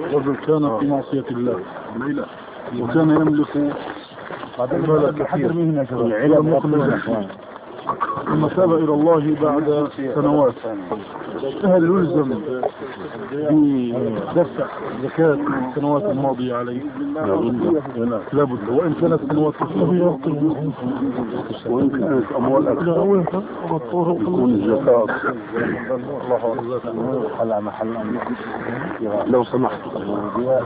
رجل كان في معصية الله وكان يملك مالا كثير ولم يكن له، ثم تاب إلى الله بعد سنوات. هل يلزم بدفع زكاة السنوات الماضية عليه؟ لابد، وإن كانت سنوات كثيرة وإن كانت أموال أكثر يكون الزكاة الله أكبر. لو سمحت